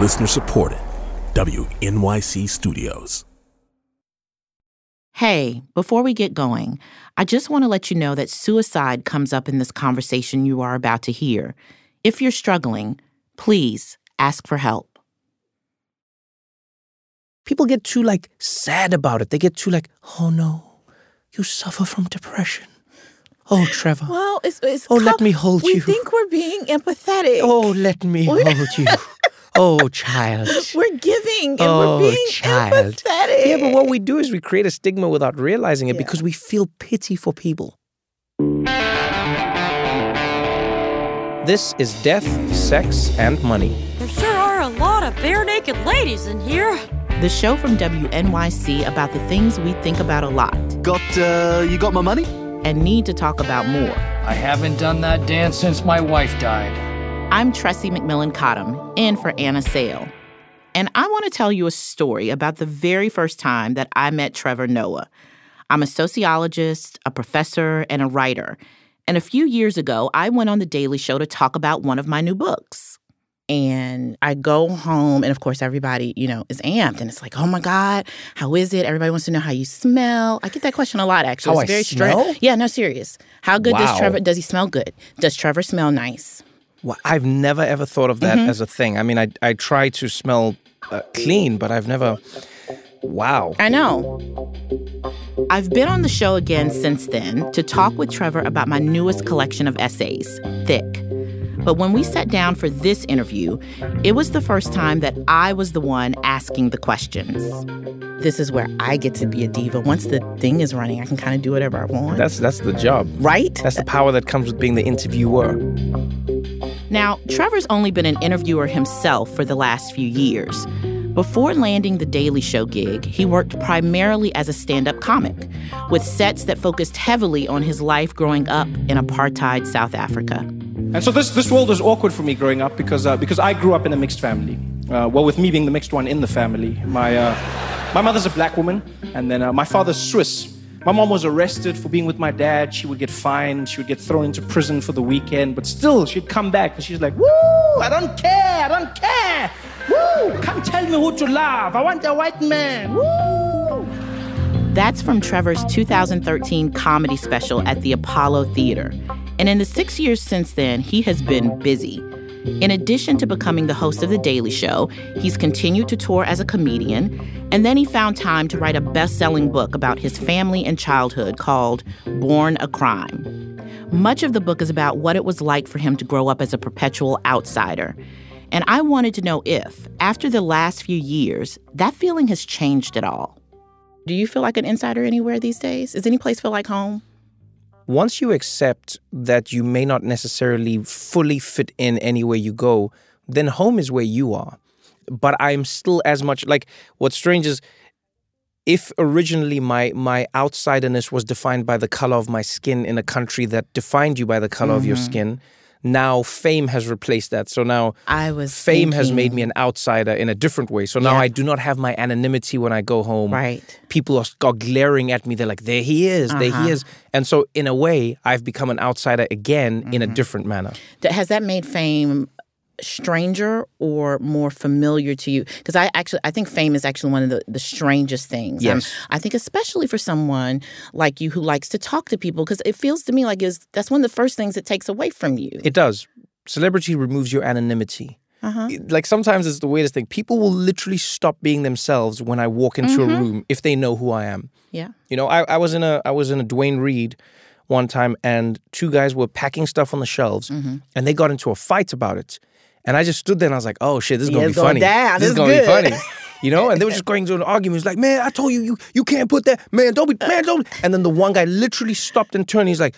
Listener supported. WNYC Studios. Hey, before we get going, I just want to let you know that suicide comes up in this conversation you are about to hear. If you're struggling, please ask for help. People get too, sad about it. They get too, oh, no, you suffer from depression. Oh, Trevor. Well, it's let me hold you. We think we're being empathetic. Oh, let me hold you. Oh, child. We're giving and we're being empathetic. Yeah, but what we do is we create a stigma without realizing it because we feel pity for people. This is Death, Sex, and Money. There sure are a lot of bare-naked ladies in here. The show from WNYC about the things we think about a lot. You got my money? And need to talk about more. I haven't done that dance since my wife died. I'm Tressie McMillan Cottom, in for Anna Sale. And I want to tell you a story about the very first time that I met Trevor Noah. I'm a sociologist, a professor, and a writer. And a few years ago, I went on The Daily Show to talk about one of my new books. And I go home, and of course, everybody, is amped. And it's like, oh, my God, how is it? Everybody wants to know how you smell. I get that question a lot, actually. How it's very I smell? strange. Yeah, no, serious. How good does he smell good? Does Trevor smell nice? Well, I've never, ever thought of that as a thing. I mean, I try to smell clean, but I've never... Wow. I know. I've been on the show again since then to talk with Trevor about my newest collection of essays, Thick. But when we sat down for this interview, it was the first time that I was the one asking the questions. This is where I get to be a diva. Once the thing is running, I can kind of do whatever I want. That's the job. Right? That's the power that comes with being the interviewer. Now, Trevor's only been an interviewer himself for the last few years. Before landing the Daily Show gig, he worked primarily as a stand-up comic, with sets that focused heavily on his life growing up in apartheid South Africa. And so this world was awkward for me growing up because I grew up in a mixed family. With me being the mixed one in the family. My mother's a black woman, and then my father's Swiss. My mom was arrested for being with my dad. She would get fined. She would get thrown into prison for the weekend. But still, she'd come back and she's like, woo, I don't care. Woo, come tell me who to love. I want a white man. Woo. That's from Trevor's 2013 comedy special at the Apollo Theater. And in the 6 years since then, he has been busy. In addition to becoming the host of The Daily Show, he's continued to tour as a comedian, and then he found time to write a best-selling book about his family and childhood called Born a Crime. Much of the book is about what it was like for him to grow up as a perpetual outsider. And I wanted to know if, after the last few years, that feeling has changed at all. Do you feel like an insider anywhere these days? Does any place feel like home? Once you accept that you may not necessarily fully fit in anywhere you go, then home is where you are. But I'm still as much what's strange is if originally my outsiderness was defined by the color of my skin in a country that defined you by the color of your skin, now fame has replaced that. So now fame has made me an outsider in a different way. So now I do not have my anonymity when I go home. Right. People are glaring at me. They're like, there he is, there he is. And so in a way, I've become an outsider again in a different manner. Has that made fame stranger or more familiar to you? Because I think fame is actually one of the strangest things. Yes. I think especially for someone like you who likes to talk to people, because it feels to me like that's one of the first things it takes away from you. It does. Celebrity removes your anonymity. Sometimes it's the weirdest thing. People will literally stop being themselves when I walk into a room if they know who I am. Yeah. I was in a Duane Reade one time, and two guys were packing stuff on the shelves, and they got into a fight about it. And I just stood there and I was like, oh shit, this is going to be funny. This is going to be funny. And they were just going into an argument. It's like, man, I told you can't put that. Man, don't. And then the one guy literally stopped and turned. He's like,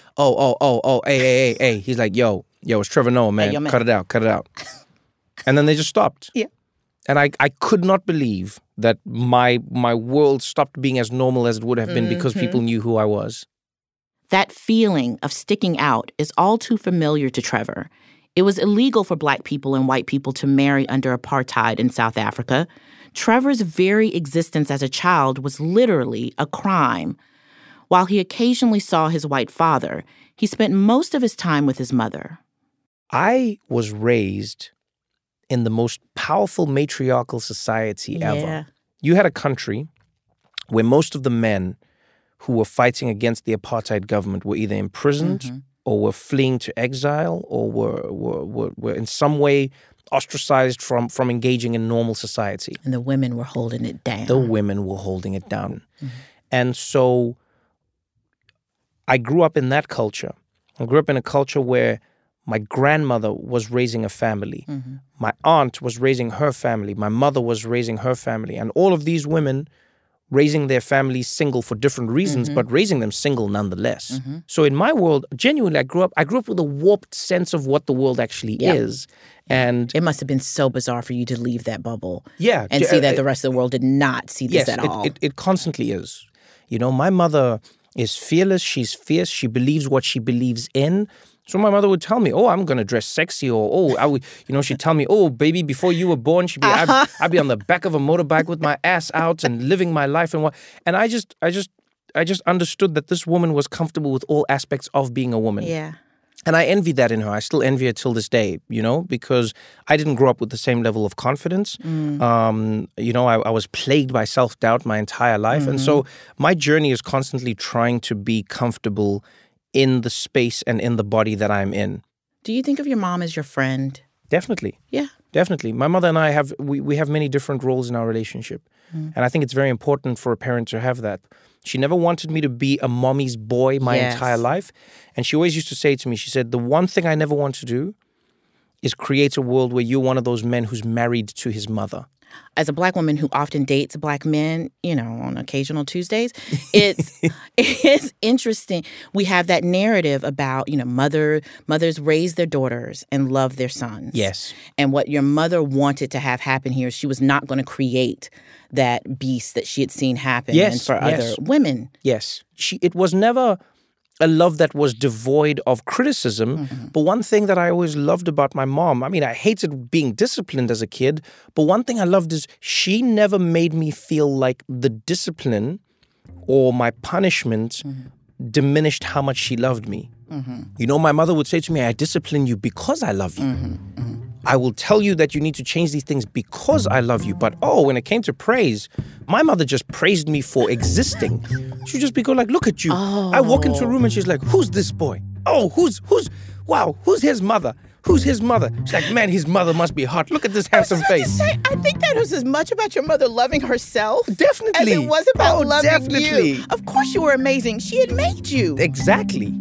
hey. He's like, yo, it's Trevor Noah, man. Hey, cut it out. And then they just stopped. Yeah. And I could not believe that my world stopped being as normal as it would have been because people knew who I was. That feeling of sticking out is all too familiar to Trevor. It was illegal for Black people and white people to marry under apartheid in South Africa. Trevor's very existence as a child was literally a crime. While he occasionally saw his white father, he spent most of his time with his mother. I was raised in the most powerful matriarchal society ever. Yeah. You had a country where most of the men who were fighting against the apartheid government were either imprisoned or were fleeing to exile or were in some way ostracized from engaging in normal society. And the women were holding it down. The women were holding it down. And so I grew up in that culture. I grew up in a culture where my grandmother was raising a family. My aunt was raising her family. My mother was raising her family. And all of these women raising their families single for different reasons, but raising them single nonetheless. So in my world, genuinely, I grew up with a warped sense of what the world actually is. And it must have been so bizarre for you to leave that bubble yeah, and see that the rest of the world did not see this at all. It constantly is. You know, my mother is fearless. She's fierce. She believes what she believes in. So my mother would tell me, "Oh, I'm gonna dress sexy," or "Oh, I would," she'd tell me, "Oh, baby, before you were born, I'd be on the back of a motorbike with my ass out and living my life and what." And I just understood that this woman was comfortable with all aspects of being a woman. Yeah. And I envy that in her. I still envy her till this day, because I didn't grow up with the same level of confidence. I was plagued by self-doubt my entire life. And so my journey is constantly trying to be comfortable in the space and in the body that I'm in. Do you think of your mom as your friend? Definitely. Yeah. Definitely. My mother and I have many different roles in our relationship. And I think it's very important for a parent to have that. She never wanted me to be a mommy's boy my entire life. And she always used to say to me, she said, the one thing I never want to do is create a world where you're one of those men who's married to his mother. As a Black woman who often dates Black men, on occasional Tuesdays, it's interesting. We have that narrative about, mothers raise their daughters and love their sons. Yes. And what your mother wanted to have happen here, she was not going to create that beast that she had seen happen for other women. Yes. It was never a love that was devoid of criticism. But one thing that I always loved about my mom, I hated being disciplined as a kid, but one thing I loved is she never made me feel like the discipline or my punishment diminished how much she loved me. My mother would say to me, I discipline you because I love you. I will tell you that you need to change these things because I love you. But when it came to praise, my mother just praised me for existing. She'd just be going like, look at you. I walk into a room and she's like, who's this boy? Oh, who's his mother? Who's his mother? She's like, man, his mother must be hot. Look at this handsome face. I think that was as much about your mother loving herself Definitely. as it was about loving definitely. you. Of course you were amazing. She had made you. Exactly.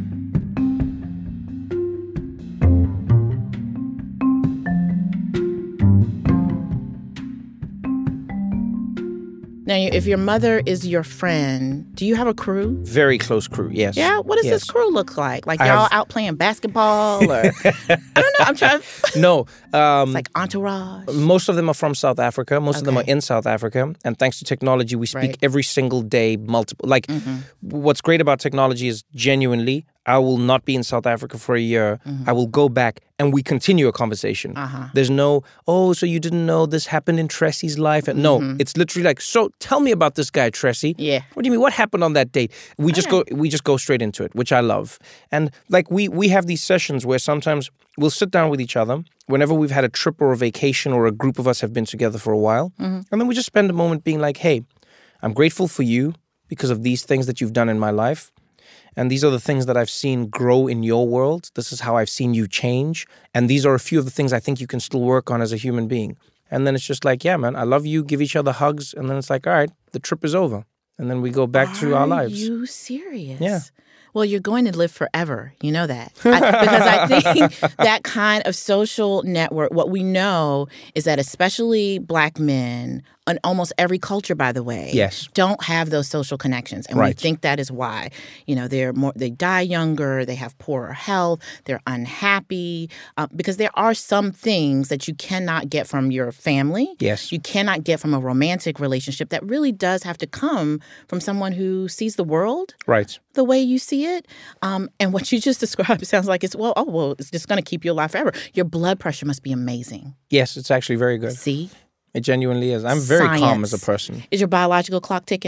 Now, if your mother is your friend, do you have a crew? Very close crew, yes. Yeah? What does this crew look like? Like y'all out playing basketball or... I don't know. I'm trying... No. It's like entourage. Most of them are from South Africa. Most of them are in South Africa. And thanks to technology, we speak every single day, multiple... Like, what's great about technology is genuinely, I will not be in South Africa for a year. I will go back and we continue a conversation. There's no, so you didn't know this happened in Tressy's life. And no, it's literally like, so tell me about this guy, Tressy. Yeah. What do you mean? What happened on that date? We just go straight into it, which I love. And like we have these sessions where sometimes we'll sit down with each other whenever we've had a trip or a vacation or a group of us have been together for a while. And then we just spend a moment being like, hey, I'm grateful for you because of these things that you've done in my life. And these are the things that I've seen grow in your world. This is how I've seen you change. And these are a few of the things I think you can still work on as a human being. And then it's just like, yeah, man, I love you. Give each other hugs. And then it's like, all right, the trip is over. And then we go back to our lives. Are you serious? Yeah. Well, you're going to live forever. You know that. Because I think that kind of social network, what we know is that especially Black men, in almost every culture, by the way, don't have those social connections. And we think that is why. They die younger, they have poorer health, they're unhappy, because there are some things that you cannot get from your family. Yes. You cannot get from a romantic relationship that really does have to come from someone who sees the world the way you see it. And what you just described sounds like it's just going to keep you alive forever. Your blood pressure must be amazing. Yes, it's actually very good. See? It genuinely is. I'm very calm as a person. Is your biological clock ticking?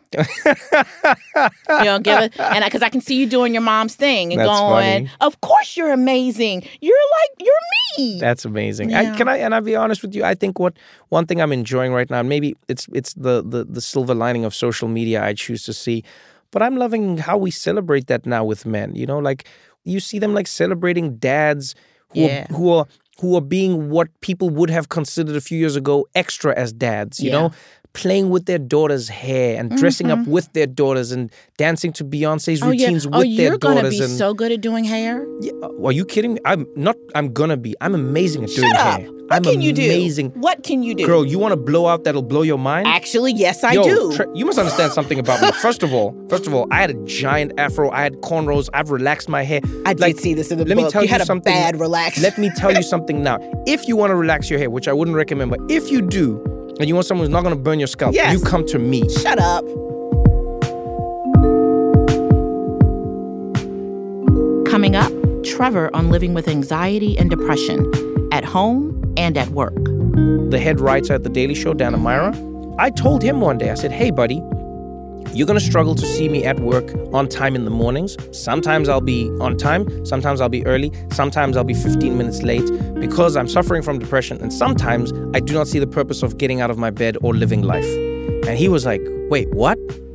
Give it, and because I can see you doing your mom's thing and That's going, funny. of course you're amazing. You're me. That's amazing. Yeah. I'll be honest with you. I think one thing I'm enjoying right now, and maybe it's the silver lining of social media I choose to see, but I'm loving how we celebrate that now with men. Like you see them like celebrating dads who are being what people would have considered a few years ago extra as dads. You know. Playing with their daughters' hair and dressing up with their daughters and dancing to Beyonce's routines with their daughters. You're gonna be so good at doing hair. Yeah, are you kidding me? I'm gonna be. I'm amazing at doing hair. What can you do? Amazing. What can you do? Girl, you want to blow out that'll blow your mind? Actually, yes, I do. You must understand something about me. First of all, I had a giant afro. I had cornrows. I've relaxed my hair. I did see this in the book. Let me tell you had something. A bad relax. Let me tell you something now. If you want to relax your hair, which I wouldn't recommend, but if you do, and you want someone who's not going to burn your scalp, you come to me. Shut up. Coming up, Trevor on living with anxiety and depression at home and at work. The head writer at The Daily Show, Dan Amira, I told him one day, I said, hey, buddy, you're going to struggle to see me at work on time in the mornings. Sometimes I'll be on time. Sometimes I'll be early. Sometimes I'll be 15 minutes late because I'm suffering from depression. And sometimes I do not see the purpose of getting out of my bed or living life. And he was like, wait, what?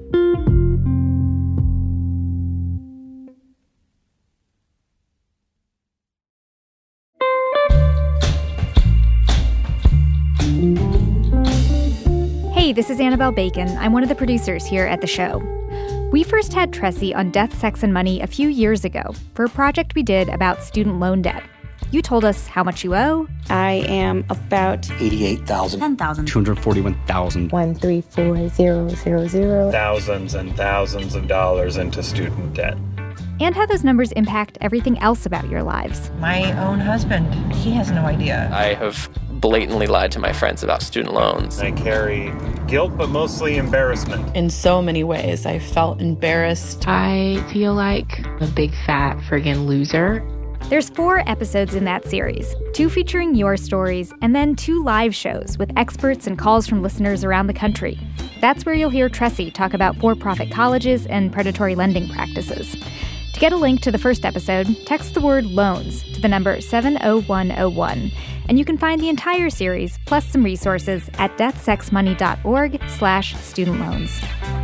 Hey, this is Annabelle Bacon. I'm one of the producers here at the show. We first had Tressie on Death, Sex, and Money a few years ago for a project we did about student loan debt. You told us how much you owe. I am about $88,000. $10,000. $241,000. 134000. Thousands and thousands of dollars into student debt. And how those numbers impact everything else about your lives. My own husband, he has no idea. I have blatantly lied to my friends about student loans. I carry guilt, but mostly embarrassment. In so many ways, I felt embarrassed. I feel like a big fat friggin' loser. There's 4 episodes in that series, 2 featuring your stories, and then 2 live shows with experts and calls from listeners around the country. That's where you'll hear Tressie talk about for-profit colleges and predatory lending practices. To get a link to the first episode, text the word loans to the number 70101, and you can find the entire series, plus some resources, at deathsexmoney.org/studentloans.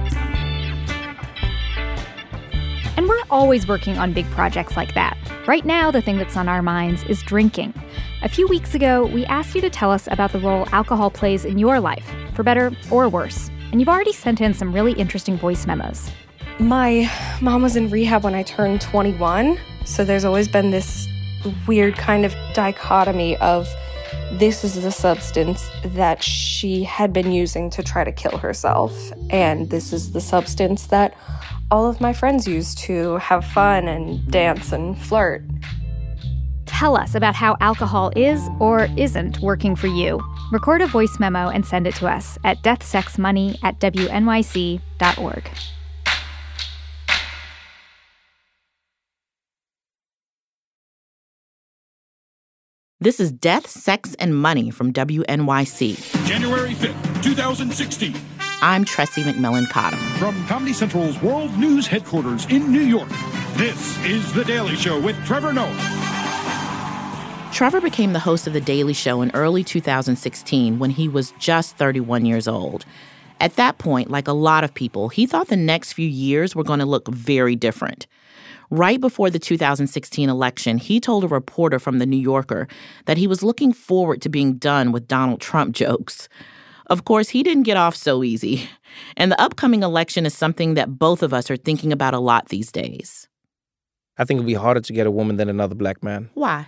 And we're always working on big projects like that. Right now, the thing that's on our minds is drinking. A few weeks ago, we asked you to tell us about the role alcohol plays in your life, for better or worse. And you've already sent in some really interesting voice memos. My mom was in rehab when I turned 21, so there's always been this weird kind of dichotomy of this is the substance that she had been using to try to kill herself, and this is the substance that all of my friends use to have fun and dance and flirt. Tell us about how alcohol is or isn't working for you. Record a voice memo and send it to us at deathsexmoney@wnyc.org. This is Death, Sex, and Money from WNYC. January 5th, 2016. I'm Tressie McMillan Cottom. From Comedy Central's World News headquarters in New York, this is The Daily Show with Trevor Noah. Trevor became the host of The Daily Show in early 2016 when he was just 31 years old. At that point, like a lot of people, he thought the next few years were going to look very different. Right before the 2016 election, he told a reporter from The New Yorker that he was looking forward to being done with Donald Trump jokes. Of course, he didn't get off so easy. And the upcoming election is something that both of us are thinking about a lot these days. I think it'd be harder to get a woman than another black man. Why?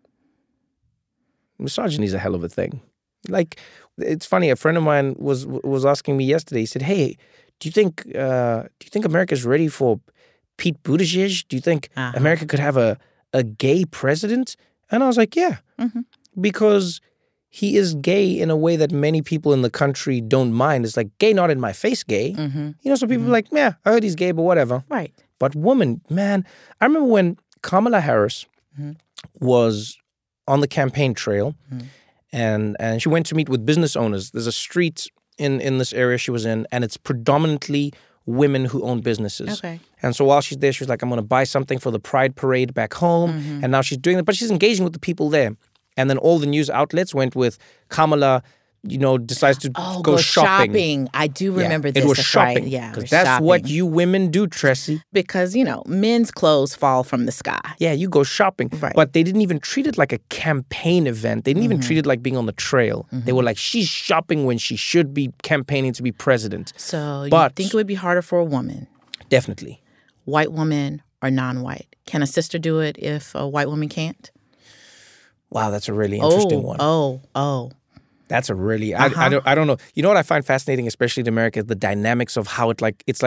Misogyny is a hell of a thing. Like, it's funny. A friend of mine was asking me yesterday. He said, "Hey, do you think America's ready for Pete Buttigieg? Do you think America could have a gay president?" And I was like, "Yeah," because he is gay in a way that many people in the country don't mind. It's like gay, not in my face, gay. So people are like, "Yeah, I heard he's gay, but whatever." Right. But woman, man, I remember when Kamala Harris was on the campaign trail, and she went to meet with business owners. There's a street in this area she was in, and it's predominantly women who own businesses. Okay. And so while she's there, she's like, I'm going to buy something for the Pride Parade back home. And now she's doing it, but she's engaging with the people there. And then all the news outlets went with Kamala, decides to go shopping. I do remember this. It was that's shopping. Right. Yeah, because that's what you women do, Tressie. Because, men's clothes fall from the sky. Yeah, you go shopping. Right. But they didn't even treat it like a campaign event. They didn't even treat it like being on the trail. They were like, she's shopping when she should be campaigning to be president. So you think it would be harder for a woman? Definitely. White woman or non-white? Can a sister do it if a white woman can't? Wow, that's a really interesting one. Oh. That's a really I don't know. You know what I find fascinating, especially in America, is the dynamics of how it's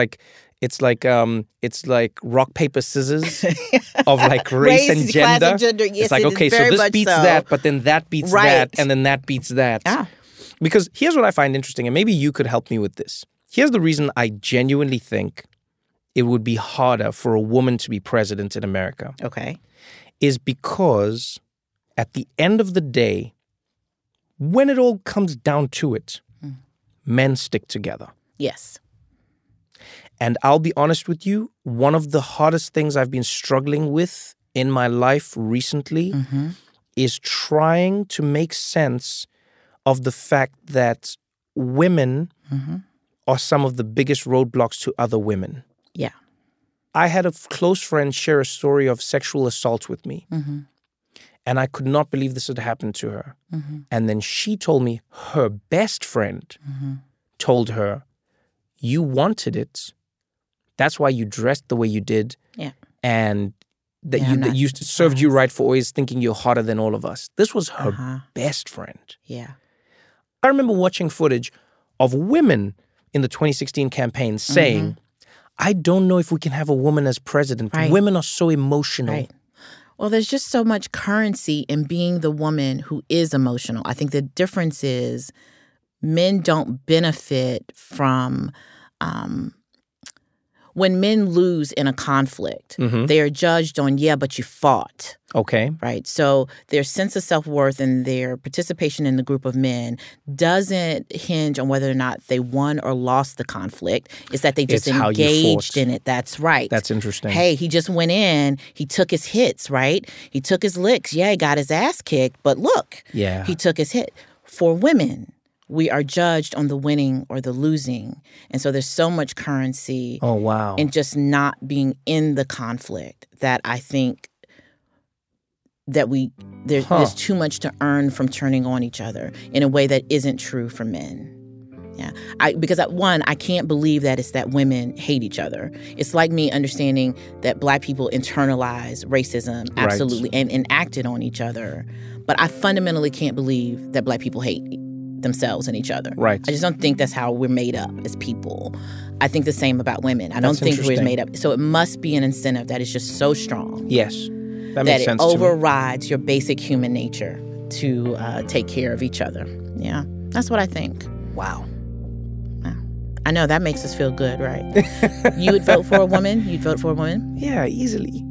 like rock paper scissors of like race and gender. Yes, it's like, okay, so this beats that, but then that beats that, and then that beats that. Ah. Because here's what I find interesting, and maybe you could help me with this. Here's the reason I genuinely think it would be harder for a woman to be president in America. Okay. Is because at the end of the day, when it all comes down to it, men stick together. Yes. And I'll be honest with you, one of the hardest things I've been struggling with in my life recently is trying to make sense of the fact that women are some of the biggest roadblocks to other women. Yeah. I had a close friend share a story of sexual assault with me. And I could not believe this had happened to her. And then she told me her best friend told her, you wanted it. That's why you dressed the way you did. Yeah. And that you served you right for always thinking you're hotter than all of us. This was her best friend. Yeah. I remember watching footage of women in the 2016 campaign saying, I don't know if we can have a woman as president. Right. Women are so emotional. Right. Well, there's just so much currency in being the woman who is emotional. I think the difference is men don't benefit from when men lose in a conflict, they are judged on, but you fought. Okay. Right. So their sense of self-worth and their participation in the group of men doesn't hinge on whether or not they won or lost the conflict. It's that they just engaged in it. That's right. That's interesting. Hey, he just went in. He took his hits, right? He took his licks. Yeah, he got his ass kicked. But look, he took his hit. For women, we are judged on the winning or the losing. And so there's so much currency in just not being in the conflict that I think that there's too much to earn from turning on each other in a way that isn't true for men. Yeah, because I can't believe that it's that women hate each other. It's like me understanding that Black people internalize racism absolutely and enact it on each other. But I fundamentally can't believe that Black people hate themselves and each other. Right. I just don't think that's how we're made up as people. I think the same about women. I don't think we're made up. So it must be an incentive that is just so strong. Yes. That makes sense to me. That it overrides your basic human nature to take care of each other. Yeah. That's what I think. Wow. I know, that makes us feel good, right? You would vote for a woman? You'd vote for a woman? Yeah, easily.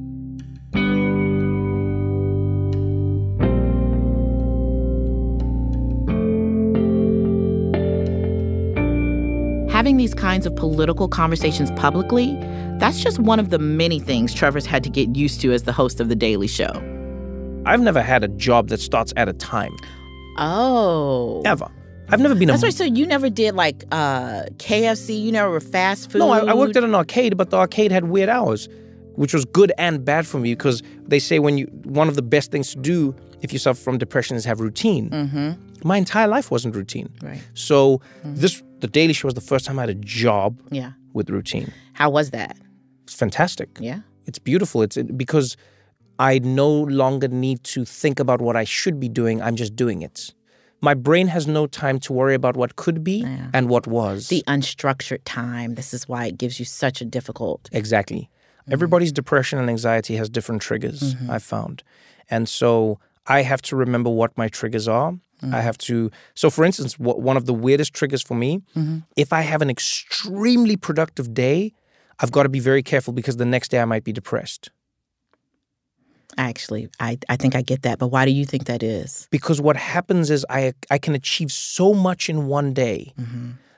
Having these kinds of political conversations publicly, that's just one of the many things Trevor's had to get used to as the host of The Daily Show. I've never had a job that starts at a time. Oh. Ever. I've never been That's right. So you never did like KFC? You never were fast food? No, I worked at an arcade, but the arcade had weird hours, which was good and bad for me because they say one of the best things to do if you suffer from depression is have routine. My entire life wasn't routine. Right. So The Daily Show was the first time I had a job with routine. How was that? It's fantastic. Yeah. It's beautiful. It's because I no longer need to think about what I should be doing. I'm just doing it. My brain has no time to worry about what could be and what was. The unstructured time. This is why it gives you such a difficult... Exactly. Everybody's depression and anxiety has different triggers, I've found. And so I have to remember what my triggers are. I have to... So, for instance, one of the weirdest triggers for me, if I have an extremely productive day, I've got to be very careful because the next day I might be depressed. Actually, I think I get that. But why do you think that is? Because what happens is I can achieve so much in one day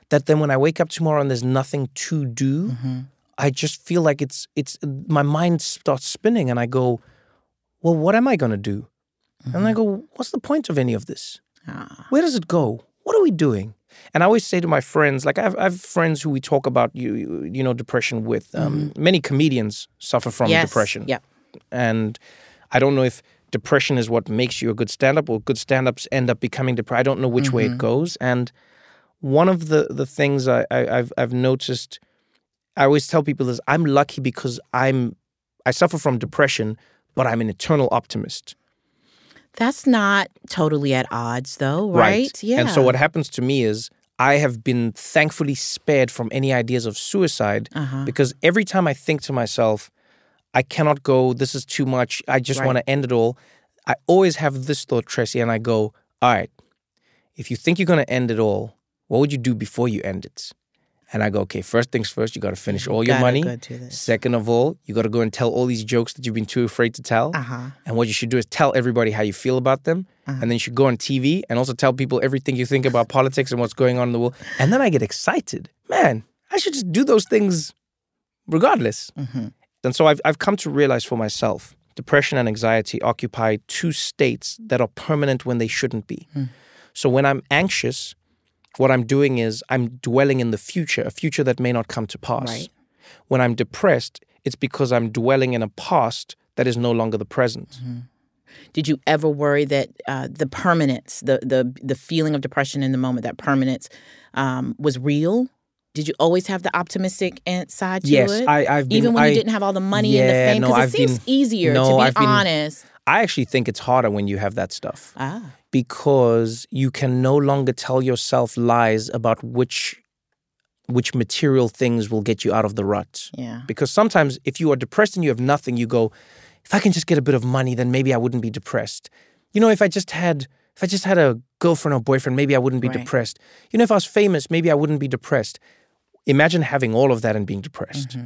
that then when I wake up tomorrow and there's nothing to do, I just feel like it's my mind starts spinning and I go, well, what am I going to do? And I go, what's the point of any of this? Where does it go? What are we doing? And I always say to my friends, like I have friends who we talk about, depression with. Many comedians suffer from depression. Yeah. And I don't know if depression is what makes you a good stand-up or good stand-ups end up becoming depressed. I don't know which way it goes. And one of the things I've noticed, I always tell people is I'm lucky because I suffer from depression, but I'm an eternal optimist. That's not totally at odds, though, right? Yeah. And so what happens to me is I have been thankfully spared from any ideas of suicide because every time I think to myself, I cannot go, this is too much, I just want to end it all, I always have this thought, Tressie, and I go, all right, if you think you're going to end it all, what would you do before you end it? And I go, okay, first things first, you got to finish all your money. Second of all, you got to go and tell all these jokes that you've been too afraid to tell. And what you should do is tell everybody how you feel about them. And then you should go on TV and also tell people everything you think about politics and what's going on in the world. And then I get excited. Man, I should just do those things regardless. And so I've come to realize for myself, depression and anxiety occupy two states that are permanent when they shouldn't be. So when I'm anxious, what I'm doing is I'm dwelling in the future, a future that may not come to pass. Right. When I'm depressed, it's because I'm dwelling in a past that is no longer the present. Did you ever worry that the permanence, the feeling of depression in the moment, that permanence was real? Did you always have the optimistic side to it? Yes, I've been... Even when you didn't have all the money and the fame? Because it seems easier to be honest. I actually think it's harder when you have that stuff. Because you can no longer tell yourself lies about which material things will get you out of the rut. Yeah. Because sometimes if you are depressed and you have nothing, you go, if I can just get a bit of money, then maybe I wouldn't be depressed. You know, if I just had a girlfriend or boyfriend, maybe I wouldn't be depressed. You know, if I was famous, maybe I wouldn't be depressed. Imagine having all of that and being depressed.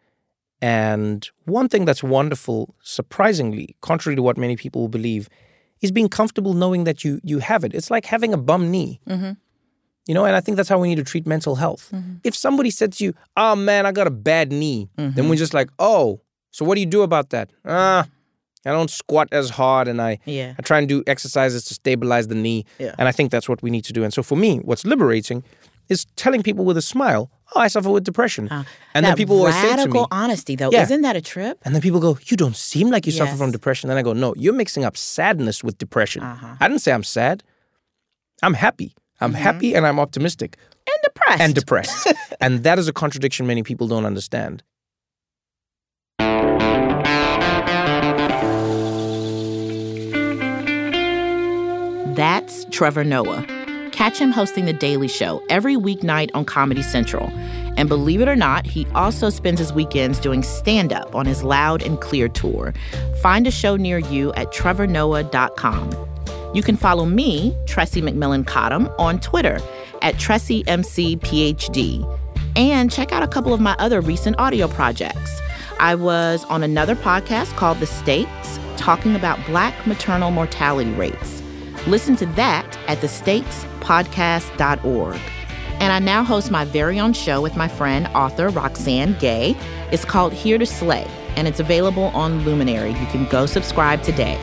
And one thing that's wonderful, surprisingly, contrary to what many people will believe, is being comfortable knowing that you have it. It's like having a bum knee. You know, and I think that's how we need to treat mental health. If somebody said to you, oh man, I got a bad knee, then we're just like, oh, so what do you do about that? I don't squat as hard and I try and do exercises to stabilize the knee. And I think that's what we need to do. And so for me, what's liberating is telling people with a smile, oh, I suffer with depression. And then people always say to me... radical honesty, though. Isn't that a trip? And then people go, you don't seem like you suffer from depression. Then I go, no, you're mixing up sadness with depression. I didn't say I'm sad. I'm happy. I'm happy and I'm optimistic. And depressed. And that is a contradiction many people don't understand. That's Trevor Noah. Catch him hosting The Daily Show every weeknight on Comedy Central. And believe it or not, he also spends his weekends doing stand-up on his Loud and Clear tour. Find a show near you at trevornoah.com. You can follow me, Tressie McMillan Cottom, on Twitter at TressieMCPhD. And check out a couple of my other recent audio projects. I was on another podcast called The Stakes, talking about Black maternal mortality rates. Listen to that at thestakespodcast.org. And I now host my very own show with my friend, author Roxane Gay. It's called Here to Slay, and it's available on Luminary. You can go subscribe today.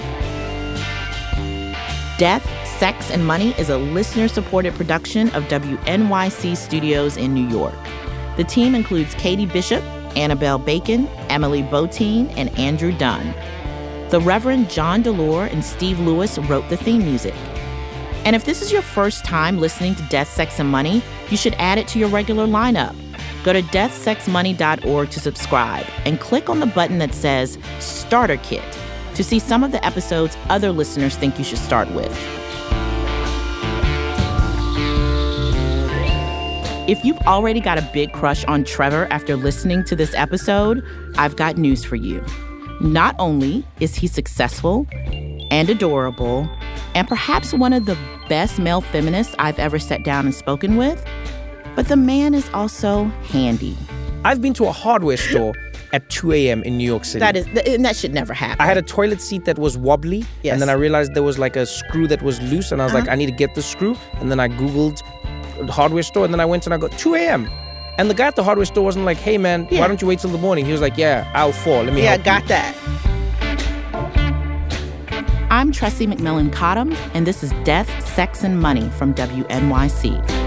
Death, Sex, and Money is a listener-supported production of WNYC Studios in New York. The team includes Katie Bishop, Annabelle Bacon, Emily Botine, and Andrew Dunn. The Reverend John Delore and Steve Lewis wrote the theme music. And if this is your first time listening to Death, Sex, and Money, you should add it to your regular lineup. Go to deathsexmoney.org to subscribe and click on the button that says Starter Kit to see some of the episodes other listeners think you should start with. If you've already got a big crush on Trevor after listening to this episode, I've got news for you. Not only is he successful and adorable, and perhaps one of the best male feminists I've ever sat down and spoken with, but the man is also handy. I've been to a hardware store at 2 a.m. in New York City. That should never happen. I had a toilet seat that was wobbly, and then I realized there was like a screw that was loose, and I was like, I need to get the screw. And then I Googled hardware store, and then I went and I got 2 a.m. And the guy at the hardware store wasn't like, hey, man, why don't you wait till the morning? He was like, yeah, aisle 4. Let me help got you. that. I'm Tressie McMillan Cottom, and this is Death, Sex, and Money from WNYC.